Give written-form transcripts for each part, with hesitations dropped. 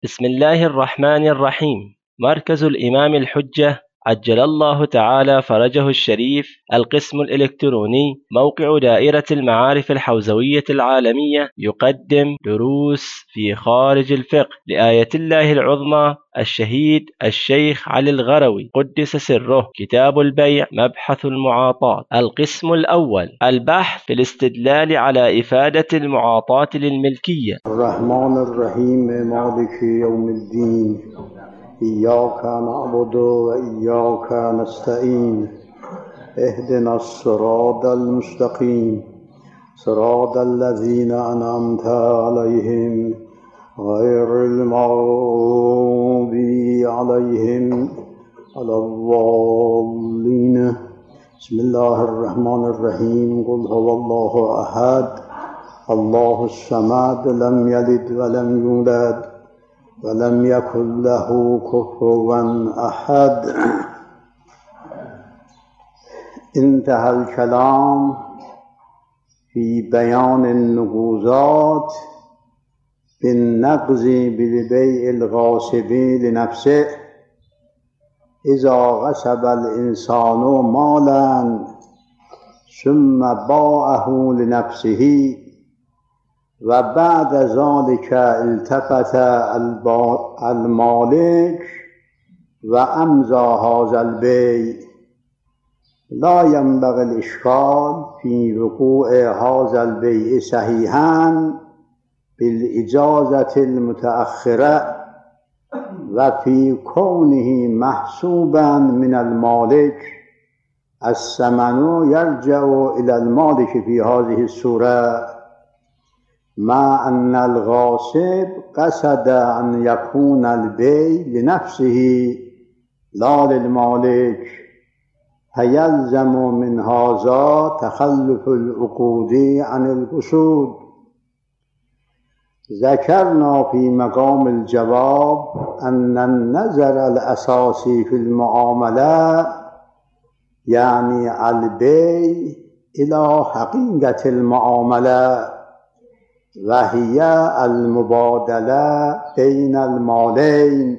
بسم الله الرحمن الرحيم. مركز الإمام الحجة عجل الله تعالى فرجه الشريف، القسم الإلكتروني، موقع دائرة المعارف الحوزوية العالمية، يقدم دروس في خارج الفقه لآية الله العظمى الشهيد الشيخ علي الغروي قدس سره، كتاب البيع، مبحث المعاطاة. القسم الأول، البحث في الاستدلال على إفادة المعاطاة للملكية. الرحمن الرحيم مالك يوم الدين، إياك نعبد وإياك نستعين، اهدنا الصراط المستقيم، صراط الذين أنعمت عليهم غير المغضوب عليهم ولا الضالين. بسم الله الرحمن الرحيم. قل هو الله أحد الله الصمد لم يلد ولم يولد ولم يكن له كفوا أحد. انتهى الكلام في بيان النقوضات بالنقض بالبيع الغاصب لنفسه. إذا غصب الإنسان مالا ثم باعه لنفسه وبعد ذلك التفت المالك وأمضى هذا البيع، لا ينبغي الإشكال في وقوع هذا البيع صحيحا بالإجازة المتأخرة وفي كونه محسوبا من المالك. الثمن يرجع إلى المالك في هذه الصورة، مع أن الغاصب قصد أن يكون البيع لنفسه لا للمالك، فيلزم من هذا تخلف العقود عن القصود. ذكرنا في مقام الجواب أن النظر الأساسي في المعاملة يعني البيع إلى حقيقة المعاملة، وهي المبادلة بين المالين،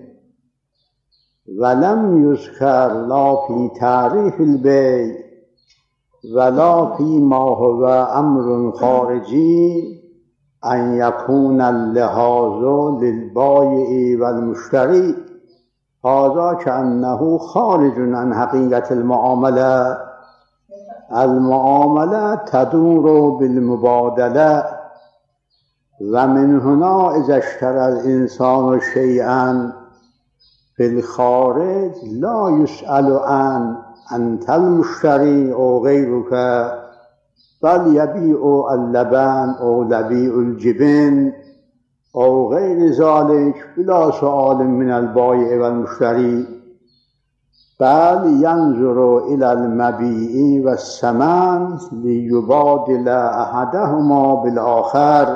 ولم يذكر لا في تعريف البيع ولا فيما هو أمر خارجي أن يكون اللحاظ للبائع والمشتري، هذا كأنه خارج عن حقيقة المعاملة. المعاملة تدور بالمبادلة، ومن هنا إذا اشترى الإنسان شيئا في الخارج لا يسأل عن أنت المشتري أو غيرك، بل يبيع اللبن أو يبيع الجبن أو غير ذلك بلا سؤال من البائع والمشتري، بل ينظر إلى المبيع والثمن ليبادل أحدهما بالآخر.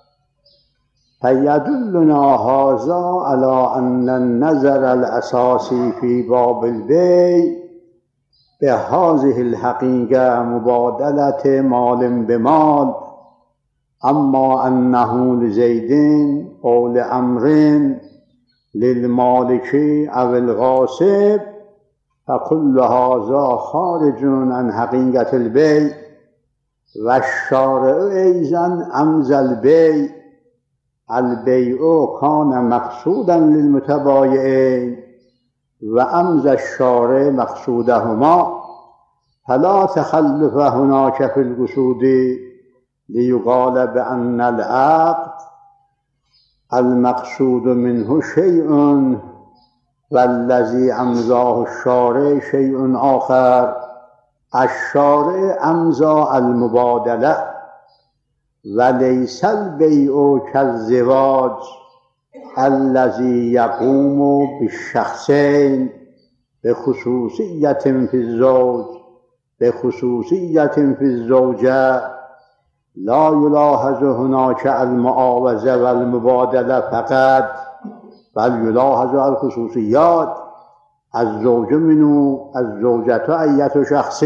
فيدلنا هذا على أن النظر الأساسي في باب البيع بهذه الحقيقة مبادلة مال بمال، أما أنه لزيد أو لأمر للمالك أو الغاصب فكل هذا خارج عن حقيقة البيع. والشارع أيضا أمضى البيع كان مقصودا للمتبايعين وأمضى الشارع مقصودهما، فلا تخلف هناك في القصود ليقال بأن العقد المقصود منه شيء والذي أمضاه الشارع شيء آخر. الشارع أمضى المبادلة وليس البيع كالزواج الذي يقوم بالشخصين بخصوصية في الزوج بخصوصية في الزوجة. لا يلاحظ هناك المعاوضة والمبادلة فقط، بل يلاحظ الخصوصيات. الزوج منه الزوجة أية شخص،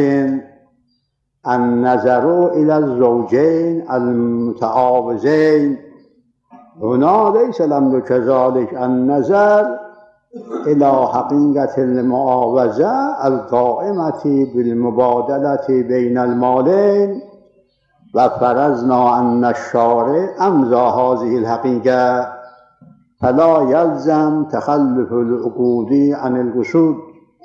النظر إلى الزوجين المتعاوزين هنا ليس الأمر كذلك. النظر إلى حقيقة المعاوضة القائمة بالمبادلة بين المالين، وفرضنا أن الشارع أمضى هذه الحقيقة، فلا يلزم تخلف العقود عن القصود.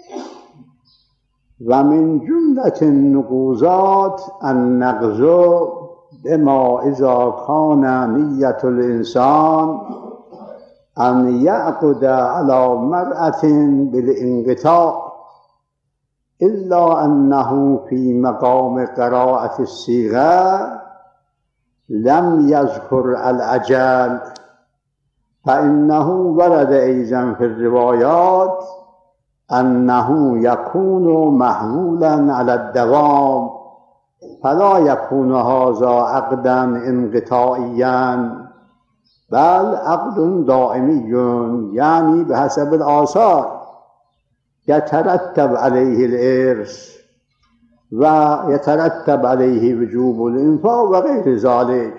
ومن جملة النقوضات النقض بما إذا كان نية الإنسان أن يعقد على مرأة بالانقطاع، إلا أنه في مقام قراءة الصيغة لم يذكر الأجل، فإنه ورد أيضا في الروايات أنه يكون محمولا على الدوام، فلا يكون هذا عقدا انقطاعيا بل عقد دائمي، يعني بحسب الآثار يترتب عليه الإرث ويترتب عليه وجوب الإنفاق وغير ذلك.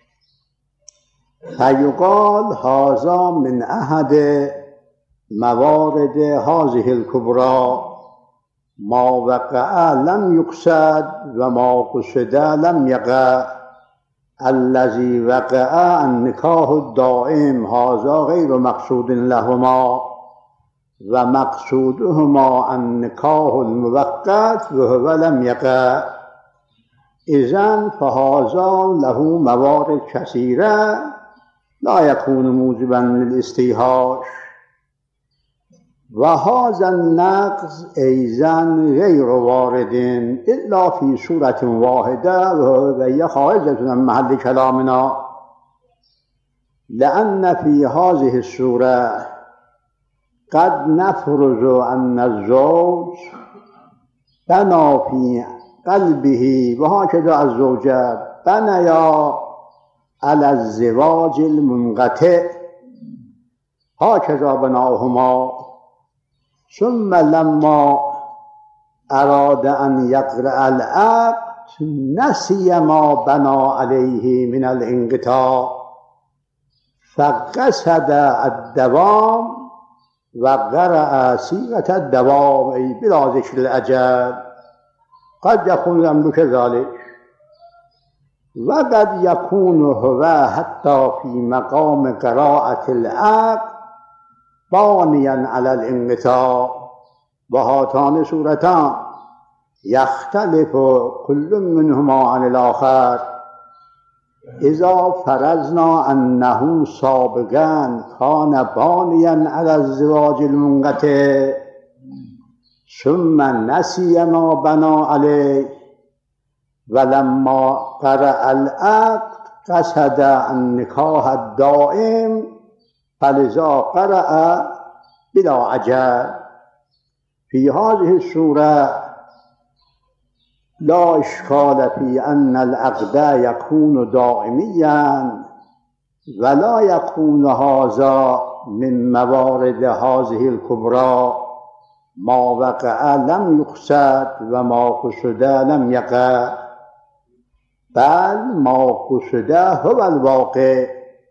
فيقال هذا من أحد موارد هذه الكبرى، ما وقع لم يقصد وما قصد لم يقع. الذي وقع النكاح الدائم هذا غير مقصود لهما، ومقصودهما النكاح المؤقت وهو لم يقع. إذن فهذا له موارد كثيرة لا يكون موجبا للاستيحاش. وهذا النقض أيضا غير وارد إلا في صورة واحدة، وهي خارجة عن محل كلامنا، لأن في هذه الصورة قد نفرض أن الزوج بنى في قلبه وهكذا الزوجة بنيا على الزواج المنقطع، هكذا بناهما، ثم لما أراد أن يقرأ العقد نسي ما بنى عليه من الانقطاع، فقصد الدوام وقرأ صيغة الدوام أي بلا ذكر الأجل. قد يكون الأمر كذلك، وقد يكون هو حتى في مقام قراءة العقد بانيا على الانقطاع. وهاتان صورتان يختلف كل منهما عن الآخر. إذا فرضنا أنه سابقا كان بانيا على الزواج المنقطع ثم نسي ما بنى عليه، ولما قرأ العقد قصد النكاح الدائم، فلذا قرأ بلا أجل. في هذه الصورة لا إشكال في أن العقد يكون دائميا، ولا يكون هذا من موارد هذه الكبرى، ما وقع لم يقصد وما قصد لم يقع، بل ما قصد هو الواقع،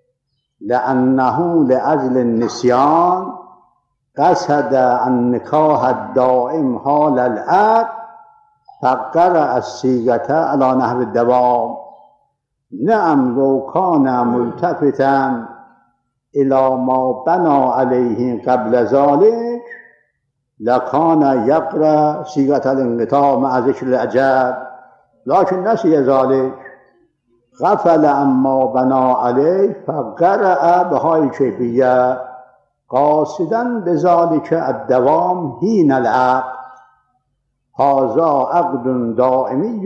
لأنه لأجل النسيان قصد النكاح الدائم حال العقد، فقرأ الصيغة على نحو الدوام. نعم لو كان ملتفتا إلى ما بنى عليه قبل ذلك لكان يقرأ صيغة الانقطاع مع ذكر الأجل، لكن نسي ذلك، غفل عما بنى عليه فقرأ بهاي الكيفية قاصدا بذلك الدوام حين العقد. هذا عقد دائمي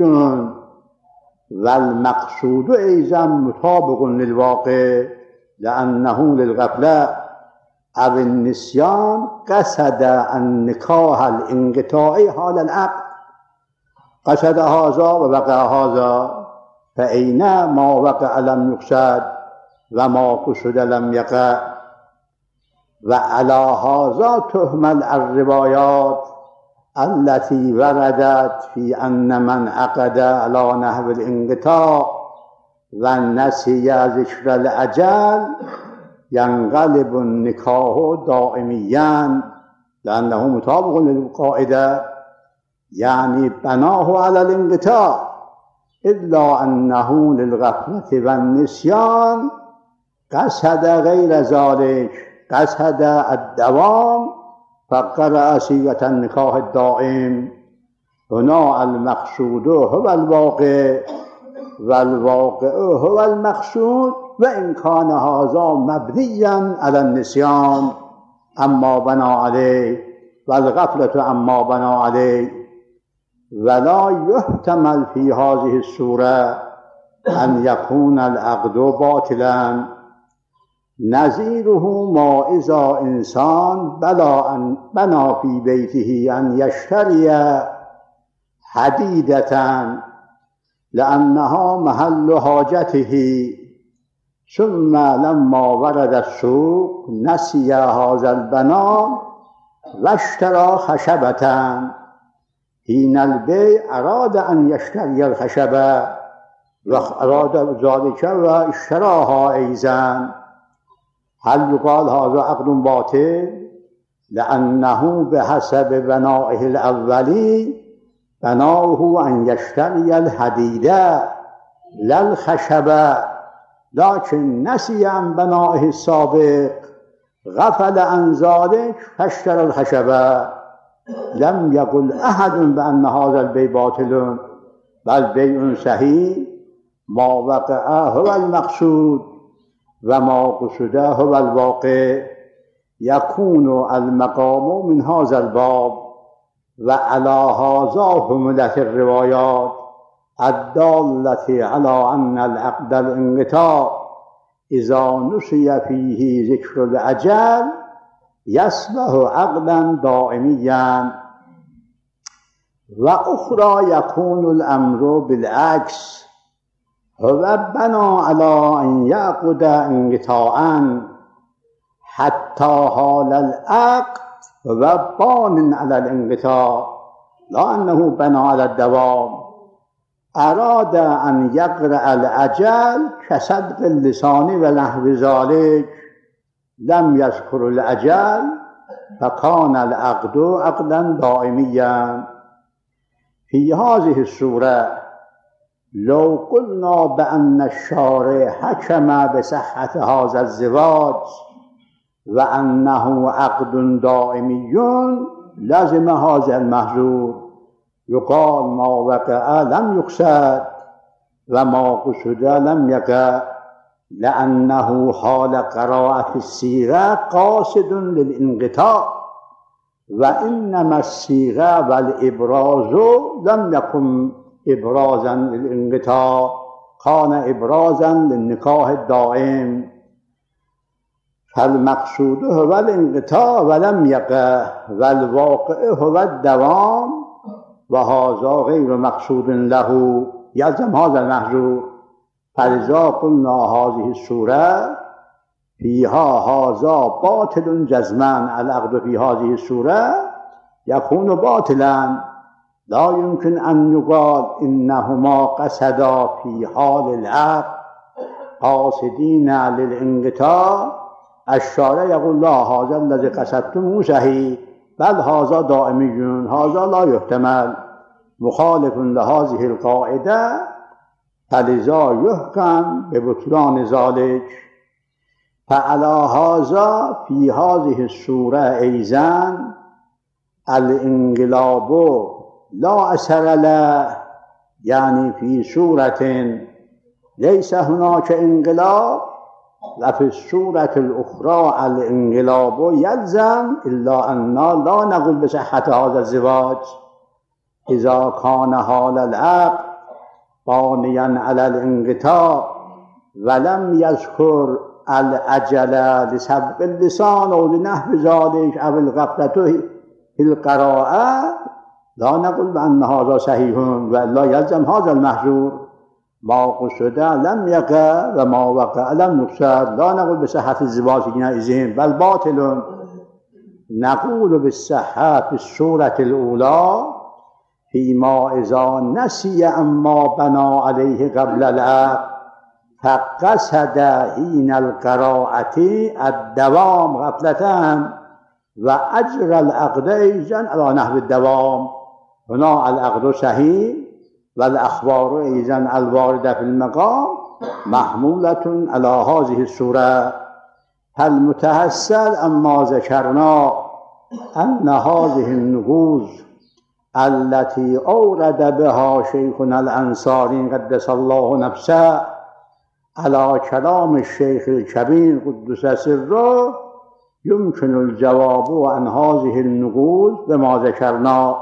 والمقصود أيضا مطابق للواقع، لأنه للغفلة أو النسيان قصد النكاح الانقطاعي حال العقد، قصد هذا ووقع هذا، فأين ما وقع لم يقصد وما قصد لم يقع. وعلى هذا تهمل الروايات التي وردت في أن من عقد على نحو الانقطاع و نسی ذکر الأجل ینقلب النکاح دائمیا لأنه مطابق للقاعده یعنی بناه علی الانقطاع الا انه للغفلة والنسیان قصد غیر ذلك قصد الدوام فقرأ صيغة النکاح الدائم هنا المقصود هو الواقع والواقع هو المقصود وإن كان هذا مبنيا على النسيان اما بنا عليه والغفلة عما بنا عليه ولا يحتمل في هذه الصورة أن يكون العقد باطلا نظيره ما إذا إنسان بنى في بيته أن يشتري حديدة لأنها محل حاجته ثم لما ورد السوق نسي هذا البناء واشترى خشبة حين البيع أراد أن يشتري الخشبة وأراد ذلك واشتراها أيضا هل يقال هذا عقد باطل؟ لأنه بحسب بنائه الأولي بناه أن يشتري الحديدة لا الخشبة لكن نسي عن بنائه السابق غفل عن ذلك فاشترى الخشبة لم يقل أحد بأن هذا البيع باطل بل بيع صحيح ما وقع هو المقصود وما قصد هو الواقع يكون المقام من هذا الباب وعلى هذا حملت الروايات الدالة على أن العقد الانقطاع إذا نسي فيه ذكر الأجل يصبح عقدا دائميا وأخرى يكون الأمر بالعكس هو بنى على أن يعقد انقطاعا حتى حال العقد هو بان على الانقطاع لا أنه بنى على الدوام أراد أن يقرأ الأجل كصدق اللسان ونحو ذلك لم يذكر الأجل فكان العقد عقدا دائميا في هذه الصورة لو قلنا بأن الشارع حكم بصحة هذا الزواج وأنه عقد دائمي لازم هذا المحظور يقال ما وقع لم يقصد وما قصد لم يقع لأنه حال قراءة الصيغة قاصد للانقطاع وإنما الصيغة والإبراز لم يكن إبرازا للانقطاع كان إبرازا للنكاح الدائم فالمقصود هو الانقطاع ولم يقع والواقع هو الدوام وهذا غير مقصود له يلزم هذا المحظور فلذا قلنا هذه الصورة فيها هذا باطل جزما العقد في هذه الصورة يكون باطلا لا يمكن أن يقال إنهما قصدا في حال العقد قاصدين للانقطاع الشارع يقول لا هذا الذي قصدتم صحيح بل هذا دائمي هذا لا يحتمل مخالف لهذه القاعدة فلذا يحكم ببطلان ذلك فعلى هذا في هذه الصورة أيضا الانقلاب لا أثر له يعني في صورة ليس هناك انقلاب وفي الصورة الأخرى الانقلاب يلزم إلا أننا لا نقول بصحة هذا الزواج إذا كان حال العقد بانيا على الانقطاع ولم يذكر الأجل لسبق اللسان أو لنحو ذلك أو الغفلة في القراءة لا نقول بأن هذا صحيح ولا يلزم هذا المحظور ما قصد لم يقع وما وقع لم يقصد لا نقول بصحة الزواج حينئذ بل باطل نقول بالصحة في الصورة الأولى فيما إذا نسي أما بنى عليه قبل العقد فقصد حین القراءة الدوام غفلة و اجر العقد ایضا على نحو الدوام. هنا العقد صحیح و الاخبار ایضا الوارده في المقام محمولة على هذه الصورة. فالمتحصل اما ذكرنا ان هذه النقوض التي اورد بها شيخنا الانصاري قدس الله نفسه على كلام الشيخ الكبير قدس سره يمكن الجواب عن هذه النقوض بما ذكرنا.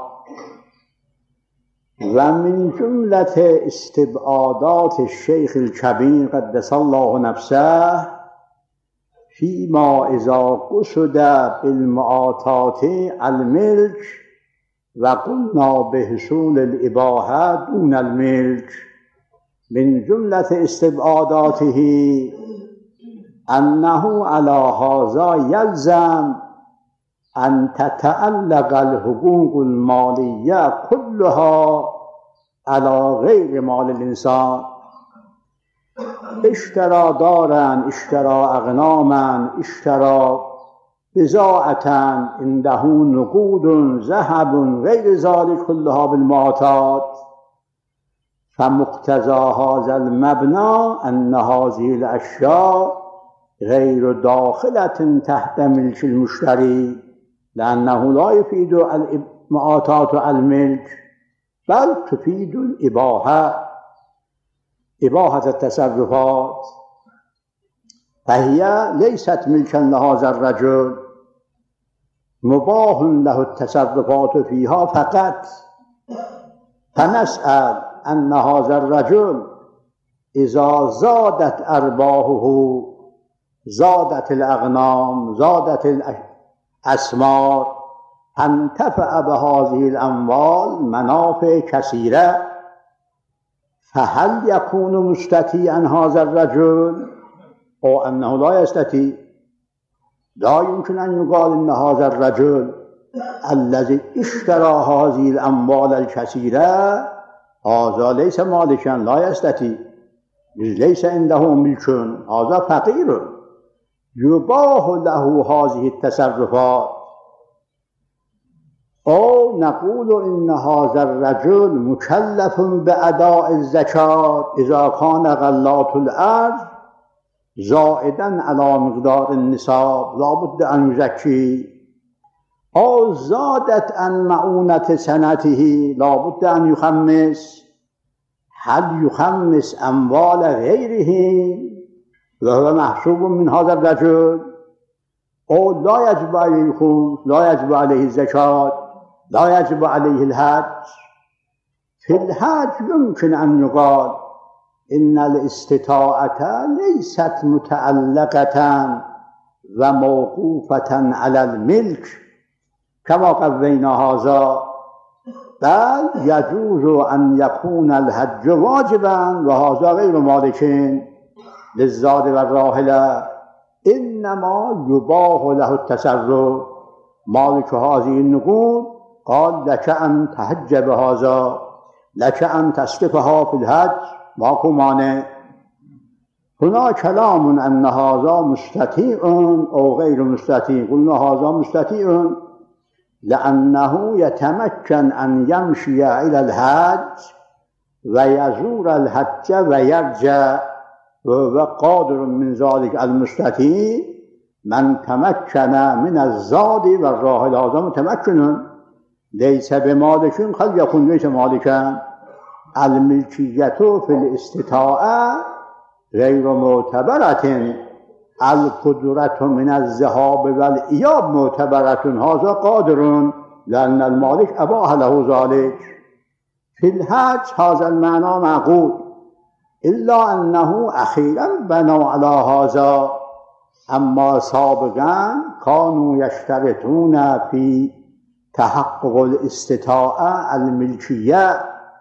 ومن جملة استبعادات الشيخ الكبير قدس الله نفسه فيما إذا قصد بالمعاطات الملك وقلنا بحصول الإباحة دون الملك، من جملة استبعاداته أنه على هذا يلزم أن تتعلق الحقوق المالية كلها على غير مال الإنسان. اشترى دارا، اشترى أغناما، اشترى بضاعة عنده نقود ذهب غير ذلك كلها بالمعاطات، فمقتضى هذا المبنى أن هذه الأشياء غير داخلة تحت ملك المشتري، لأنه لا يفيد المعاطات الملك بل تفيد الإباحة، إباحة التصرفات، فهي ليست ملكا لهذا الرجل، مباح له التصرفات فيها فقط. فنسأل أن هذا الرجل إذا زادت أرباحه، زادت الأغنام، زادت الأثمار، انتفع بهذه الأموال منافع كثيرة، فهل يكون مستطيعا هذا الرجل أو أنه لا يستطيع؟ لا يمكن أن يقال أن هذا الرجل الذي اشترى هذه الأموال الكثيرة هذا ليس مالكا، لا يستطيع، ليس عنده ملك، هذا فقير يباح له هذه التصرفات. أو نقول إن هذا الرجل مكلف بأداء الزكاة إذا كان غلات الأرض زائدا على مقدار النصاب لا بد أن يزكي، أو زادت عن معونة سنته لا بد أن يخمس. هل يخمس أموال غيره وهو محسوب من هذا الرجل؟ أو لا يجب عليه الخمس، لا يجب عليه الزكاة، لا يجب عليه الحج؟ في الحج يمكن أن يقال إن الاستطاعة ليست متعلقة وموقوفة على الملك كما قضينا هذا، بل يجوز أن يكون الحج واجبا وهذا غير مالك للزاد والراحلة، إنما يباح له التصرف. مالك هذه النقود قال لك أن تحج بهذا، لك أن تصرفها في الحج، ماكو مانع. هنا كلام أن هذا مستطيع أو غير مستطيع، قلنا هذا مستطيع لأنه يتمكن أن يمشي إلى الحج ويزور الحج ويرجع، وهو قادر من ذلك المستطيع من تمكن من الزاد والراحل، هذا متمكن ليس بمالك قد يكون ليس مالكا. الملكية في الاستطاعة غير معتبرة، القدرة من الذهاب والإياب معتبرة، هذا قادر لأن المالك أباح له ذلك. في الحج هذا المعنى معقول، إلا أنه أخيرا بنوا على هذا، أما سابقا كانوا يشترطون في تحقق الاستطاعة الملكية.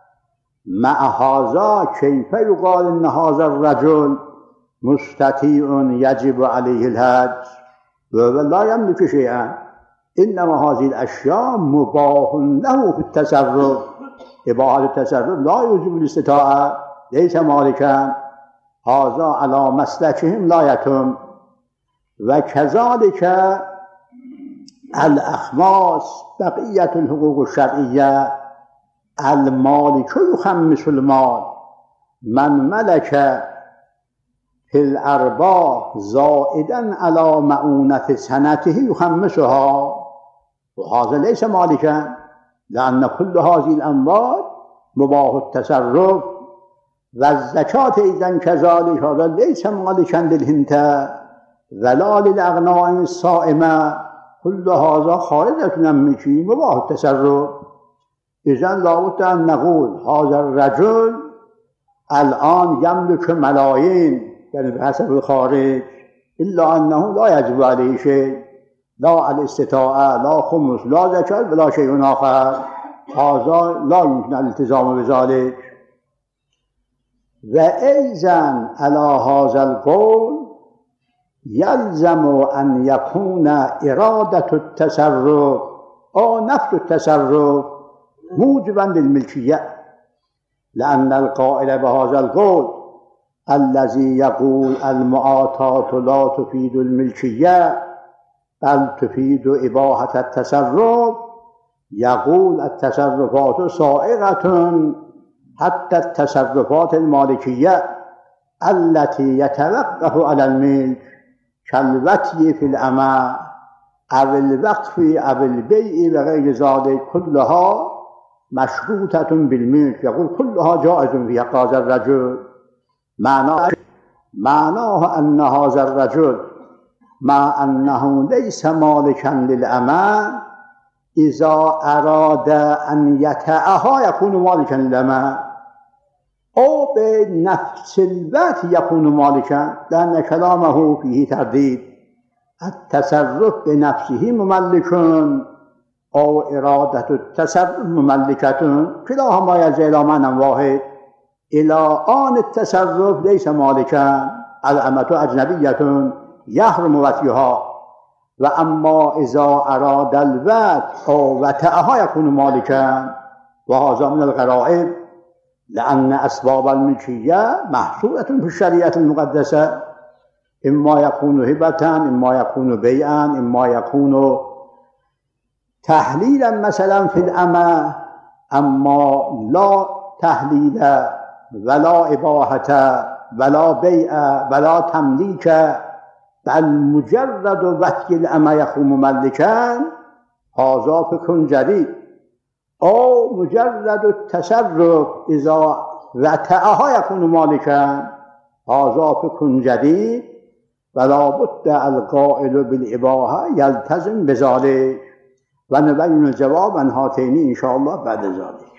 مع هذا كيف يقال إن هذا الرجل مستطيع يجب عليه الحج وهو لا يملك شيئا؟ إنما هذه الأشياء مباح له في التصرف، إباحة التصرف لا يوجب الاستطاعة، ليس مالكا. هذا على مسلكهم لا يتم. وكذلك الأخماس بقية الحقوق الشرعية المالك يخمس المال، من ملك في الأرباح زائدا على مؤونة سنته يخمسها، وهذا ليس مالكا، لأن كل هذه الأموال مباح التصرف. والزكاة إذن كذلك هذا ليس مالكا للهنت ولا للأغنائم الصائمة، كل هذا خارج من ملكه مباح التصرف. إذن لابد أن نقول هذا الرجل الآن يملك ملايين يعني بحسب الخارج، إلا أنه لا يجب عليه شيء، لا الاستطاعة لا خمس لا زكاة ولا شيء آخر، هذا لا يمكن الالتزام بذلك. وأيضا على هذا القول يلزم أن يكون إرادة التصرف أو نفس التصرف موجبا للملكية، لأن القائل بهذا القول الذي يقول المعاطاة لا تفيد الملكية بل تفيد إباحة التصرف، يقول التصرفات سائغة حتى التصرفات المالكية التي يتوقف على الملك كالوتي في الأمة أو الوقف أو البيع وغير ذلك، كلها مشروطة بالملك. يقول كلها جائز في حق هذا الرجل. معناه أن هذا الرجل مع أنه ليس مالكا للأمة إذا أراد أن يتعها يكون مالكا للأمة، أو بنفس الوقت يكون مالكا، لأن كلامه فيه ترديد. التصرف بنفسه مملك أو إرادة التصرف مملكة، كلاهما يرجع إلى معنى واحد. إلى آن التصرف ليس مالكا، الأمة أجنبية يحرم وطئها، وأما إذا أراد الوطء أو وطئها يكون مالكا، وهذا من الغرائب، لأن أسباب الملكية محصورة في الشريعة المقدسة، إما يكون هبة، إما يكون بيعا، إما يكون تحليلا مثلا في الأمة، أما لا تحليل ولا إباحة ولا بيع ولا تمليك، بل مجرد وطئ الأمة يكون مملكا، هذا فكر جديد. أو مجرد التصرف إذا وطئها يكون مالكا، هذا فكر جديد، ولا بد القائل بالإباحة يلتزم بذلك. ونبين الجواب عن هاتين إن شاء الله بعد ذلك.